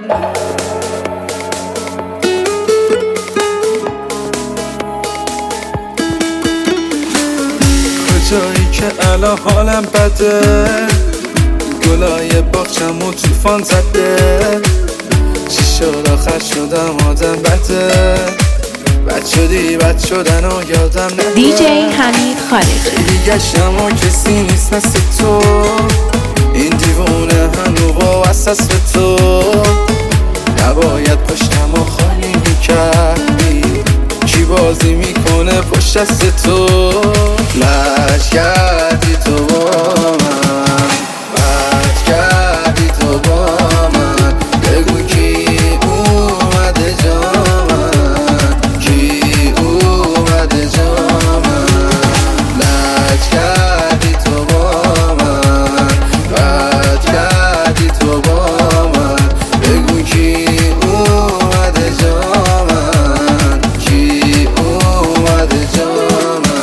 کجایی که الان حالم بده، گلای باغچمو طوفان زده، چی شد آخر شدم آدم بده، بد شدن و یادم نده. دیجی حمید خالقی. خیلی گشتم و کسی نیست مثل تو، این دیوونه هنو با وسط به تو، نباید پشتم و خالی میکردی، کی بازی میکنه پشت دست تو، لج کردی تو با من، بد کردی تو با من، بگو کی اومده جا من، کی اومده جا من، لج کردی تو با من، بد کردی تو با من، بگو کی اومده جا من، کی اومده جا من.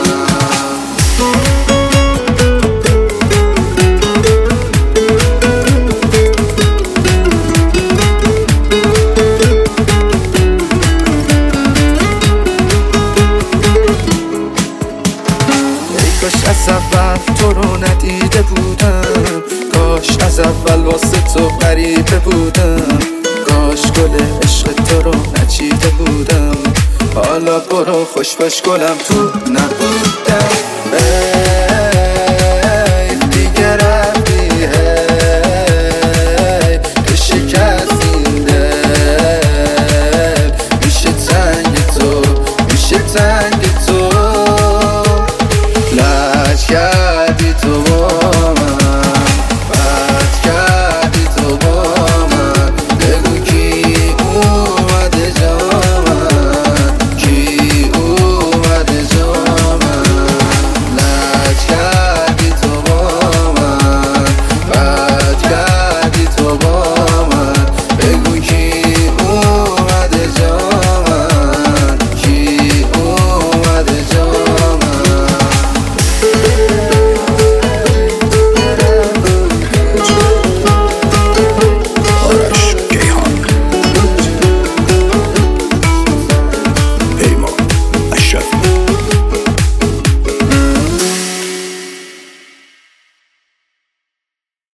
کاش از اول تو رو ندیده بودم، کاش از اول واسه تو غریبه بودم، کاش گل عشق تو رو نچیده بودم، حالا برو خوش باش گلم تو نبودم.